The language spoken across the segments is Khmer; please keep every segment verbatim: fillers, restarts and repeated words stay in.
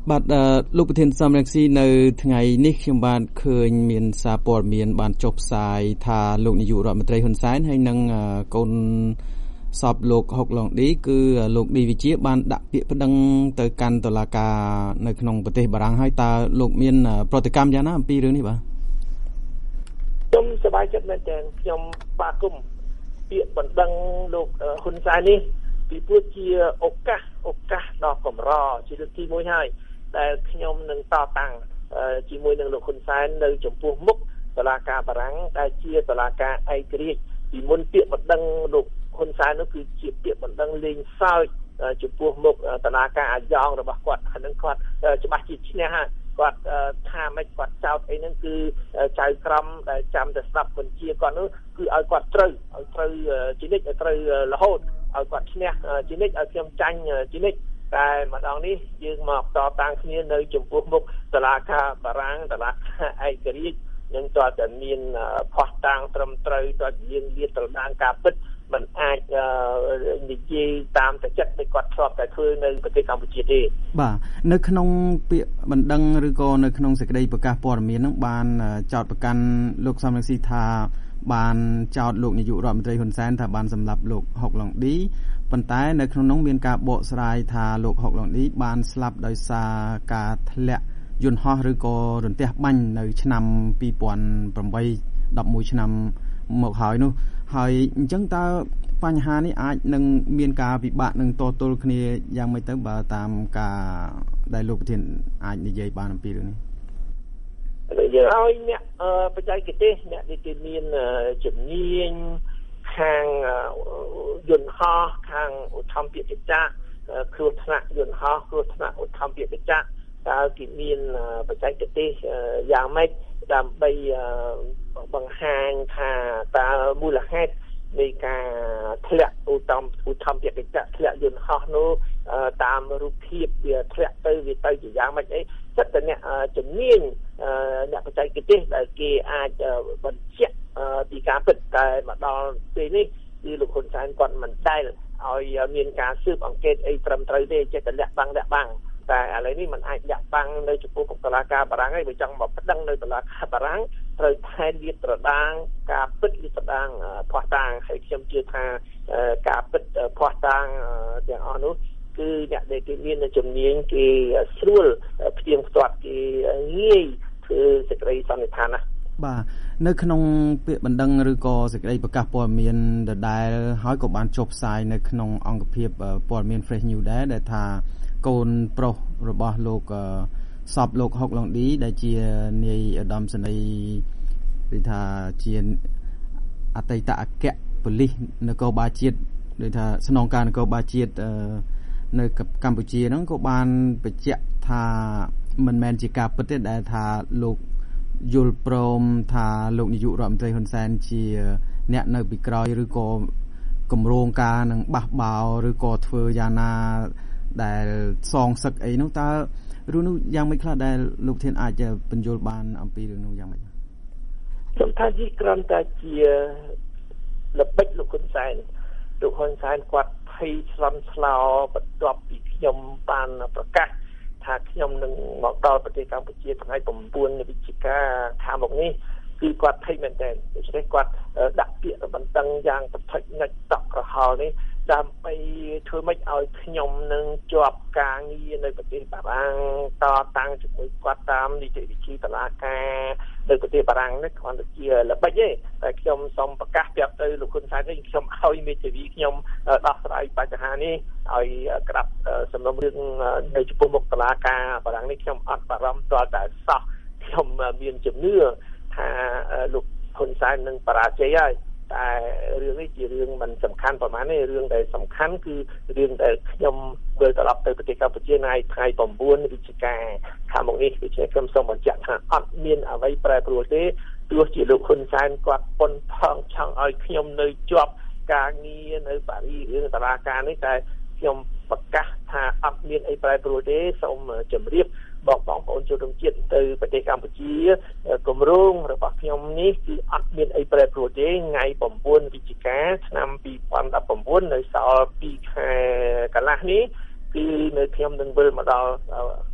បាទលោកប្រធានសំរងស៊ីនៅថ្ងៃនេះខ្ញុំបានឃើញមានសារព័ត៌មានបានចុះផ្សាយថាលោកនាយករដ្ឋមន្ត្រីហ៊ុនសែនហើយនឹងកូនសពលោកហុកឡុងឌីគឺលោកឌីវិជាបានដាក់ពាក្យប្តឹងទៅកាន់តុលាការនៅក្នុងប្រទេសបារាំងហើយតើលោកមានប្រតិកម្មយ៉ាងណាអំពីរឿងនេះបាទខ្ញុំសប្បាយចិត្តមែនទែនខ្ញុំបាទគុំពាក្យបណ្ដឹងលោកហ៊ុនសែននេះពីព្រោះជាឱកាសឱកាសដ៏កម្រជាលើកទីមួយហើយដែលខ្ញុំនឹងតតាំងជាមួយនឹងលោកហ៊ុនសែននៅចំពោះមុខតុលាការបារាំងដែលជាតុលាការឯករាជ្យពីមុនពាក្យបណ្ដឹងលោកហ៊ុនសែននោះគឺជាពាក្យបណ្ដឹងលេងសើចចំពោះមុខតុលាការអាយ៉ងរបស់គាត់ហ្នឹងគាត់ច្បាស់ជាឈ្នះហើយគាត់ថាមិនគាត់ចោទអីហ្នឹងគឺចៅក្រមដែលចាំតែស្ដាប់បញ្ជាគាត់នោះគឺឲ្យគាត់ត្រូវឲ្យត្រូវជានិច្ចឲ្យត្រូវរហូតឲ្យគាត់ឈ្នះជានិច្ចឲ្យខ្ញុំចាញ់ជានិច្ចតែម្ដងនេះយើងមកតតាំងគ្នានៅចំពោះមុខតុលាការបារាំងតុលាការឯករាជ្យនឹងតើតែមានផុសតាំងត្រឹមត្រូវតើយើងលាតត្រដាងការពិតមិនអាចនិយាយតាមតែចិត្តដែលគាត់ធ្លាប់តែធ្វើនៅប្រទេសកម្ពុជាទេបាទនៅក្នុងពាក្យបណ្ដឹងឬក៏នៅក្នុងសេចក្តីប្រកាសព័ត៌មានហ្នឹងបានចោទប្រកាន់លោកសំរងស៊ីថាបានចោទលោកនាយករដ្ឋមន្ត្រីហ៊ុនសែនថាបានសម្លាប់លោកហុកឡុងឌីប៉ុន្តែនៅក្នុងនោះមានការបកស្រាយថាលោកហុកឡុងឌីបានស្លាប់ដោយសារការធ្លាក់យន្តហោះឬក៏រន្ទះបាញ់នៅឆ្នាំពីរពាន់ប្រាំបី ដប់មួយឆ្នាំមកហើយនោះហើយអញ្ចឹងតើបញ្ហានេះអាចនឹងមានការវិបាកនឹងតទល់គ្នាយ៉ាងម៉េចទៅបើតាមការដែលលោកប្រធានអាចនិយាយបានអំពីរឿងនេះយើងឲ្យអ្នកបច្ចេកទេសអ្នកដែលគេមានជំនាញខាងយន្តហោះខាងឧទ្ធម្ភាគចក្រគ្រោះថ្នាក់យន្តហោះគ្រោះថ្នាក់ឧទ្ធម្ភាគចក្រតើគេមានបច្ចេកទេសយ៉ាងម៉េចដើម្បីបង្ហាញថាតើមូលហេតុនៃការធ្លាក់ឧត្តមឧត្តមពាក្យចក្រធ្លាក់យន្តហោះនោះតាមរូបភាពវាធ្លាក់ទៅវាទៅជាយ៉ាងម៉េចអីចិត្តតែអ្នកជំនាញអ្នកបច្ចេកទេសដែលគេអាចបញ្ជាក់ពីការពិតតែមកដល់ពេលនេះគឺលោកហ៊ុនសែនគាត់មិនដែលឲ្យមានការស៊ើបអង្កេតអីត្រឹមត្រូវទេចេះតែលាក់បាំងលាក់បាំងតែឥឡូវនេះมันអាចលាក់បាំងនៅចំពោះតុលាការបារាំងហើយបើចង់មកប្តឹងនៅតុលាការបារាំងត្រូវថែលាតត្រដាងការពិតលាតត្រដាងភ័ស្តុតាងហើយខ្ញុំជឿថាការពិតភ័ស្តុតាងទាំងអស់នោះគឺអ្នកដែលគេមានជំនាញគេស្រួលផ្ទៀងផ្ទាត់គេងាយធ្វើសេចក្តីសន្និដ្ឋានណាបាទនៅក្នុងពាក្យបណ្ដឹងឬក៏សេចក្តីប្រកាសព័ត៌មានដដែលហើយក៏បានចុះផ្សាយនៅក្នុងអង្គភាពព័ត៌មាន Fresh News ដែរដែលថាកូនប្រុសរបស់លោកសពលោកហុកឡុងឌីដែលជានាយឧត្តមសេនីយ៍ឬថាជាអតីតអគ្គប៉ូលីសនគរបាលជាតិឬថាស្នងការនគរបាលជាតិនៅកម្ពុជាហ្នឹងក៏បានបញ្ជាក់ថាមិនមែនជាការពិតទេដែលថាលោកយល់ព្រមថាលោកនាយករដ្ឋមន្ត្រីហ៊ុនសែនជាអ្នកនៅពីក្រោយឬក៏គម្រោងការនឹងបះបោរឬក៏ធ្វើយ៉ាងណាដែលសងសឹកអីនោះតើរឿងនោះយ៉ាងម៉េចខ្លះដែលលោកធានអាចបញ្យល់បានអំពីរឿងនោះយ៉ាងម៉េចខ្ញុំថាជាគ្រាន់តែជាល្បិចលោកហ៊ុនសែនលោកហ៊ុនសែនគាត់ភ័យស្លន់ស្លោបន្ទាប់ពីខ្ញុំបានប្រកាសថាខ្ញុំនឹងមកដល់ប្រទេសកម្ពុជាថ្ងៃប្រាំបួនវិច្ឆិកាខាងមុខនេះគឺគាត់ភ័យមែនទែនដូច្នេះគាត់ដាក់ពាក្យបណ្ដឹងយ៉ាងប្រថុចណាច់តក់ក្រហល់នេះដើម្បីធ្វើម៉េចឲ្យខ្ញុំនឹងជាប់ការងារនៅប្រទេសបារាំងតតាំងជាមួយគាត់តាមនីតិវិធីតុលាការនៅប្រទេសបារាំងនេះគ្រាន់តែជាល្បិចទេតែខ្ញុំសូមប្រកាសប្រាប់ទៅលោកហ៊ុនសែននេះខ្ញុំឲ្យមេធាវីខ្ញុំដោះស្រាយបញ្ហានេះឲ្យក្តាប់សំណុំរឿងនៅចំពោះមុខតុលាការបារាំងនេះខ្ញុំអត់បារម្ភទាល់តែសោះខ្ញុំមានជំនឿថាលោកហ៊ុនសែននឹងបរាជ័យហើយតែរឿងនេះជារឿងមិនសំខាន់ប្រហែលទេរឿងដែលសំខាន់គឺរឿងដែលខ្ញុំវិលត្រឡប់ទៅប្រទេសកម្ពុជានៅថ្ងៃប្រាំបួនវិច្ឆិកាខាងមុខនេះដូច្នេះខ្ញុំសូមបញ្ជាក់ថាអត់មានអ្វីប្រែប្រួលទេទោះជាលោកហ៊ុនសែនគាត់ប៉ុនផងចង់ឲ្យខ្ញុំនៅជាប់ការងារនៅប៉ារីសរឿងតុលាការនេះតែខ្ញុំប្រកាសថាអត់មានអីប្រែប្រួលទេសូមជម្រាបបងបងប្អូនជនរួមជាតិទៅប្រទេសកម្ពុជាគម្រោងរបស់ខ្ញុំនេះគឺអត់មានអីប្រែប្រួលទេថ្ងៃប្រាំបួនវិច្ឆិកាឆ្នាំពីរពាន់ដប់ប្រាំបួននៅសល់ពីរខែកន្លះនេះគឺនៅខ្ញុំនឹងវិលមកដល់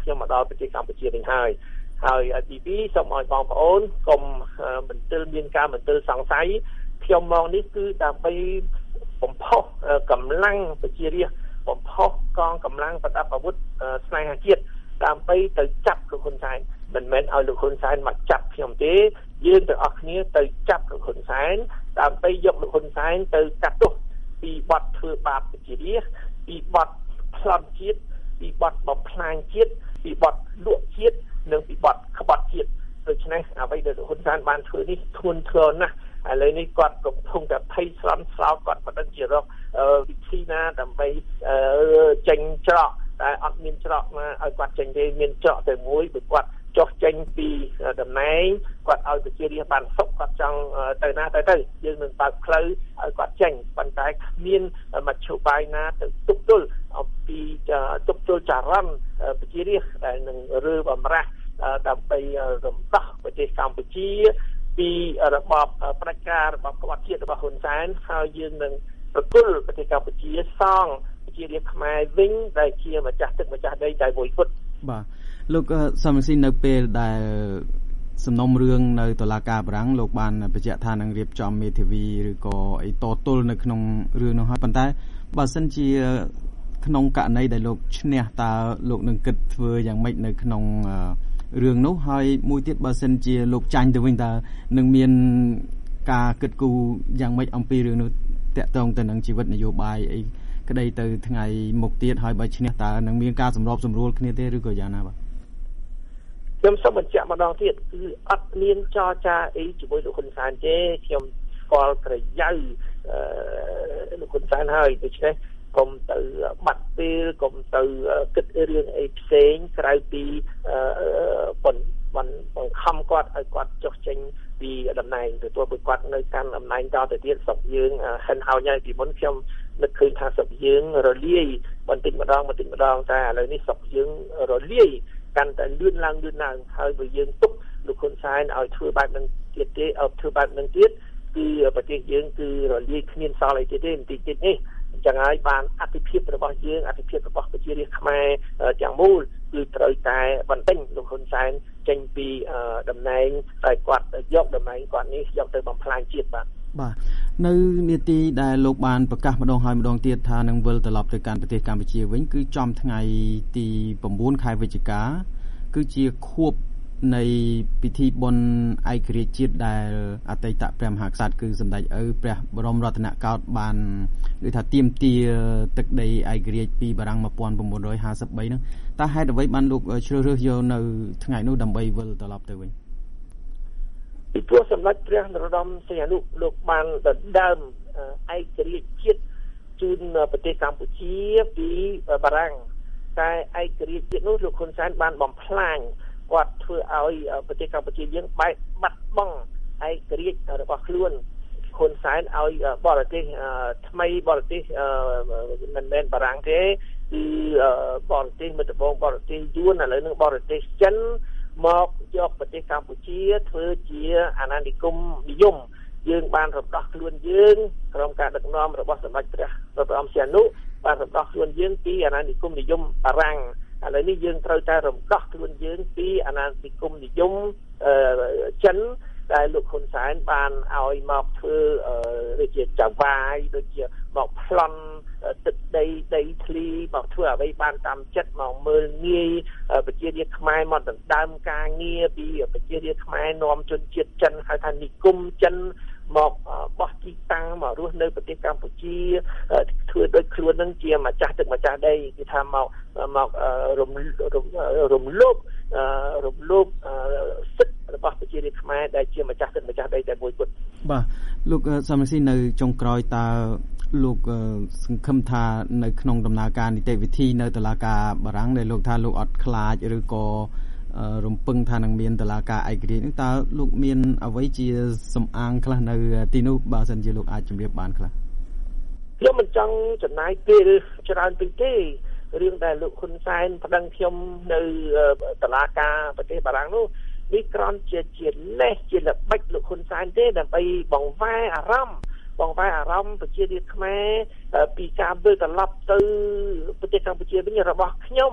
ខ្ញុំមកដល់ប្រទេសកម្ពុជាវិញហើយហើយទីពីរសូមឲ្យបងប្អូនកុំមិនទិលមានការមិនទិលសង្ស័យខ្ញុំមកនេះគឺដើម្បីបំផុសកម្លាំងប្រជារាស្ត្របំផុសកងកម្លាំងប្រដាប់អាវុធស្នេហាជាតិដើម្បីទៅចាប់លោកហ៊ុនសែនមិនមែនឲ្យលោកហ៊ុនសែនមកចាប់ខ្ញុំទេយើងទាំងអស់គ្នាទៅចាប់លោកហ៊ុនសែនដើម្បីយកលោកហ៊ុនសែនទៅកាត់ទោសពីបទធ្វើបាបប្រជារាស្ត្រពីបទប្លន់ជាតិពីបទបំផ្លាញជាតិពីបទលក់ជាតិនិងពីបទក្បត់ជាតិដូច្នេះអ្វីដែលលោកហ៊ុនសែនបានធ្វើនេះធ្ងន់ធ្ងរណាស់ឥឡូវនេះគាត់កំពុងតែភ័យស្លន់ស្លោគាត់មិនដឹងជារកវិធីណាដើម្បីចេញច្រកតែអត់មានច្រកណាឲ្យគាត់ចេញទេមានច្រកតែមួយគឺគាត់ចុះចេញពីតំណែងគាត់ឲ្យប្រជារាស្ត្របានសុខគាត់ចង់ទៅណាទៅទៅយើងនឹងបើកផ្លូវឲ្យគាត់ចេញប៉ុន្តែគ្មានមធ្យោបាយណាទៅទប់ទល់អំពីទប់ទល់ចរន្តប្រជារាស្ត្រដែលនឹងរើបំរាស់ដើម្បីរំដោះប្រទេសកម្ពុជាពីរបបផ្ដាច់ការរបបក្បត់ជាតិរបស់ហ៊ុនសែនហើយយើងនឹងប្រគល់ប្រទេសកម្ពុជាសង់ប្រជារាស្ត្រខ្មែរវិញដែលជាម្ចាស់ទឹកម្ចាស់ដីតែមួយគត់បាទលោកសំស៊ីនៅពេលដែលសំណុំរឿងនៅតុលាការបារាំងលោកបានបញ្ជាក់ថានឹងរៀបចំមេធាវីឬក៏អីតទល់នៅក្នុងរឿងនោះហើយប៉ុន្តែបើសិនជាក្នុងករណីដែលលោកឈ្នះតើលោកនឹងគិតធ្វើយ៉ាងម៉េចនៅក្នុងរឿងនោះហើយមួយទៀតបើសិនជាលោកចាញ់ទៅវិញតើនឹងមានការគិតគូរយ៉ាងម៉េចអំពីរឿងនោះតាក់ទងទៅនឹងជីវិតនយោបាយអីក្តីទៅថ្ងៃមុខទៀតហើយបើឈ្នះតើនឹងមានការសម្របសម្រួលគ្នាទេឬក៏យ៉ាងណាបាទខ្ញុំសូមបញ្ជាក់ម្ដងទៀតគឺអត់មានចរចាអីជាមួយលោកហ៊ុនសែនទេខ្ញុំស្គាល់ក្រយៅលោកហ៊ុនសែនហើយដូច្នេះកុំទៅបាត់ពេលកុំទៅគិតរឿងអីផ្សេងក្រៅពីបង្បង្ខំគាត់ឲ្យគាត់ចុះចេញពីតំណែងទទួលពីគាត់នៅកាន់តំណែងតទៅទៀតស្រុកយើងហិនហោញហើយពីមុនខ្ញុំនឹកឃើញថាស្រុកយើងរលាយបន្តិចម្ដងបន្តិចម្ដងតែឥឡូវនេះស្រុកយើងរលាយកាន់តែលឿនឡើងលឿនឡើងហើយបើយើងទុកលោកហ៊ុនសែនឲ្យធ្វើបែបនឹងទៀតទេឲ្យធ្វើបែបនឹងទៀតគឺប្រទេសយើងគឺរលាយគ្មានសល់អីទៀតទេបន្តិចទៀតនេះអញ្ចឹងហើយបានអធិភាពរបស់យើងអធិភាពរបស់ប្រជារាស្ត្រខ្មែរទាំងមូលគឺត្រូវតែបន្ទិញលោកហ៊ុនសែនចេញពីតំណែងតែគាត់យកតំណែងគាត់នេះយកទៅបំផ្លាញជាតិបាទបាទនៅនាទីដែលលោកបានប្រកាសម្ដងហើយម្ដងទៀតថានឹងវិលត្រឡប់ទៅកាន់ប្រទេសកម្ពុជាវិញគឺចំថ្ងៃទី9ខែវិច្ឆិកាគឺជាខួបនៃពិធីបុណ្យឯករាជ្យជាតិដែលអតីតព្រះមហាក្សត្រគឺសម្ដេចឪព្រះបរមរតនកោដ្ឋបានគឺថាទាមទារទឹកដីឯករាជ្យពីបារាំងmột nghìn chín trăm hai mươi baហ្នឹងតើហេតុអ្វីបានលោកជ្រើសរើសយកនៅថ្ងៃនោះដើម្បីវិលត្រឡប់ទៅវិញពីព្រោះសម្ដេចព្រះនរោត្តមសីហនុលោកបានដណ្ដើមឯករាជ្យជាតិជូនប្រទេសកម្ពុជាពីបារាំងតែឯករាជ្យជាតិនោះលោកហ៊ុនសែនបានបំផ្លាញគាត់ធ្វើឲ្យប្រទេសកម្ពុជាយើងបែកបាត់បង់ឯករាជ្យរបស់ខ្លួនហ៊ុនសែនឲ្យបរទេសថ្មីបរទេសមិនមែនបារាំងទេគឺបរទេសមិត្តបងបរទេសយួនឥឡូវនឹងបរទេសចិនមកយកប្រទេសកម្ពុជាធ្វើជាអាណានិគមនិយមយើងបានរំដោះខ្លួនយើងក្រុមការដឹកនាំរបស់សម្ដេចព្រះនរោត្តមសីហនុបានរំដោះខ្លួនយើងពីអាណានិគមនិយមបារាំងឥឡូវនេះយើងត្រូវតែរំដោះខ្លួនយើងពីអាណានិគមនិយមចិនដែលលោកហ៊ុនសែនបានឲ្យមកធ្វើដូចជាចៅវាយដូចជាមកប្លន់ទឹកដីដីធ្លីមកធ្វើអ្វីបានតាមចិត្តមកមើលងាយប្រជារាស្ត្រខ្មែរមកដណ្ដើមការងារពីប្រជារាស្ត្រខ្មែរនាំជនជាតិចិនហៅថានិគមចិនមកបោះទីតាំងមករស់នៅប្រទេសកម្ពុជាធ្វើដូចខ្លួននឹងជាម្ចាស់ទឹកម្ចាស់ដីគឺថាមកម្ករំរំលោភរំលោភសិទ្ធិរបស់ប្រជារាស្ត្រខ្មែរដែលជាម្ចាស់ទឹកម្ចាស់ដីតែមួយគត់បាទលោកសំរងស៊ីនៅចុងក្រោយតើលោកសង្ឃឹមថានៅក្នុងដំណើរការនីតិវិធីនៅតុលាការបារាំងដែលលោកថាលោកអត់ខ្លាចឬក៏រំពឹងថានឹងមានតុលាការឯករាជ្យនឹងតើលោកមានអ្វីជាសំអាងខ្លះនៅទីនោះបើសិនជាលោកអាចជម្រាបបានខ្លះខ្ញុំមិនចង់ចំណាយពេលច្រើនពេកទេរឿងដែលលោកហ៊ុនសែនប្តឹងខ្ញុំនៅតុលាការប្រទេសបារាំងនោះនេះគ្រាន់ជាជាលេសជាល្បិចលោកហ៊ុនសែនទេដើម្បីបង្វែរអារម្មណ៍បង្វែរអារម្មណ៍ប្រជារាស្ត្រខ្មែរពីការវិលត្រឡប់ទៅប្រទេសកម្ពុជាវិញរបស់ខ្ញុំ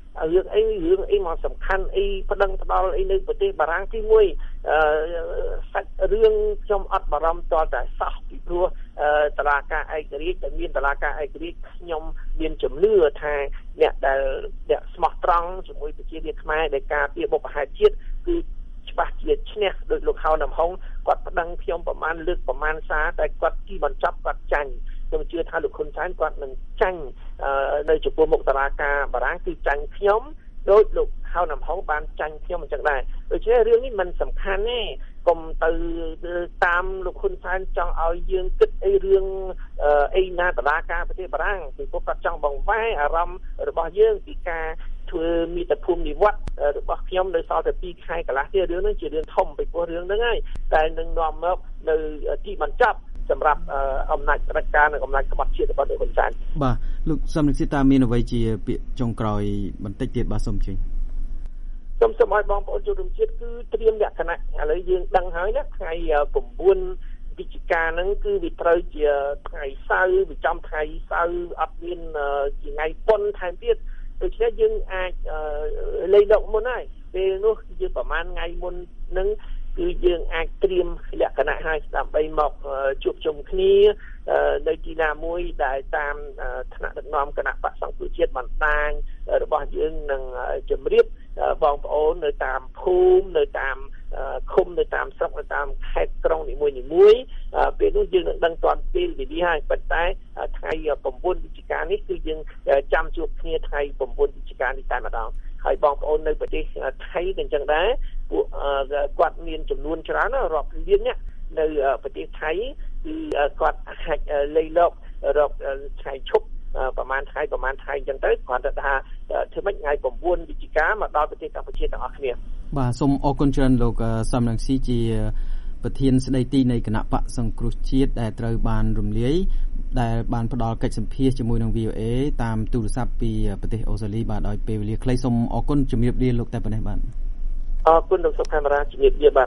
រឿងអីរឿងអីមកសំខាន់អីប្តឹងផ្ដាល់អីនៅប្រទេសបារាំងទីមួយអឺសាច់រឿងខ្ញុំអត់បារម្ភតតែសោះពីព្រោះតុលាការឯករាជ្យដែលមានតុលាការឯករាជ្យខ្ញុំមានជំនឿថាអ្នកដែលអ្នកស្មោះត្រង់ជាមួយប្រជារាស្ត្រខ្មែរដែលការពារបុព្វហេតុជាតិគឺច្បាស់ជាឈ្នះដោយលោកហៅណាំហុងគាត់ប្តឹងខ្ញុំប្រមាណលើកប្រមាណសារតែគាត់ទីបញ្ចប់គាត់ចាញ់ខ្ញុំជឿថាលោកហ៊ុនសែនគាត់នឹងចាញ់នៅចំពោះមុខតុលាការបារាំងគឺចាញ់ខ្ញុំដោយលោកហៅណាំហុងបានចាញ់ខ្ញុំអញ្ចឹងដែរដូច្នេះរឿងនេះមិនសំខាន់ទេកុំទៅតាមលោកហ៊ុនសែនចង់ឲ្យយើងគិតអីរឿងអីណាតុលាការប្រទេសបារាំងពីព្រោះគាត់ចង់បង្វែរអារម្មណ៍របស់យើងពីការធ្វើមាតុភូមិនិវត្តរបស់ខ្ញុំនៅសល់តែពីរខែកន្លះទៀតរឿងហ្នឹងជារឿងធំពីព្រោះរឿងហ្នឹងហើយតែនឹងនាំមកនៅទីបញ្ចប់សម្រាប់អំណាចរដ្ឋការនិងអំណាចក្បត់ជាតិរបស់លោកហ៊ុនសែនបាទលោកសំនិកតាមានអ្វីជាពាក្យចុងក្រោយបន្តិចទៀតបាទសូមជឿខ្ញុំសូមឲ្យបងប្អូនជនរួមជាតិគឺត្រៀមលក្ខណៈឥឡូវយើងដឹងហើយណាថ្ងៃ9វិច្ឆិកាហ្នឹងគឺវាត្រូវជាថ្ងៃសៅរ៍វាចំថ្ងៃសៅរ៍អត់មានជាថ្ងៃបុណ្យថែមទៀតដូច្នេះយើងអាចលេខដកមុនហើយពេលនោះយើងប្រហែលថ្ងៃមុនហ្នឹងគឺយើងអាចត្រៀមលក្ខណៈឲ្យដើម្បីមកជួបជុំគ្នានៅទីណាមួយដែលតាមថ្នាក់ដឹកនាំគណៈបក្សសង្គ្រោះជាតិបណ្ដាញរបស់យើងនឹងជម្រាបបងប្អូននៅតាមភូមិនៅតាមឃុំនៅតាមស្រុកនៅតាមខេត្តក្រុងនីមួយនីមួយពេលនោះយើងនឹងដឹងតាន់ពេលវេលាហើយប៉ុន្តែថ្ងៃ9វិច្ឆិកានេះគឺយើងចាំជួបគ្នាថ្ងៃ9វិច្ឆិកានេះតែម្ដងហើយបងប្អូននៅប្រទេសថៃក៏អញ្ចឹងដែរពួកគាត់មានចំនួនច្រើនរាប់លានអ្នកនៅប្រទេសថៃគឺគាត់អាចលៃលករកថ្ងៃឈប់ប្រហែលថ្ងៃប្រហែលថ្ងៃអញ្ចឹងទៅគាត់ទៅថាធ្វើម៉េចថ្ងៃ9វិច្ឆិកាមកដល់ប្រទេសកម្ពុជាទាំងអស់គ្នាបាទសូមអរគុណច្រើនលោកសំរងស៊ីជាប្រធានស្ដីទីនៃគណៈបក្សសង្គ្រោះជាតិដែលត្រូវបានរំលាយដែលបានផ្ដល់កិច្ចសម្ភាសជាមួយនឹង វី អូ អេ តាមទូរស័ព្ទពីប្រទេសអូស្ត្រាលីបាទដោយពេលវេលាខ្លីសូមអរគុណជំរាបលាលោកតែប៉ុណ្ណេះបាទអរគុណលោកសុខកាមេរ៉ាជំរាបលាបាទ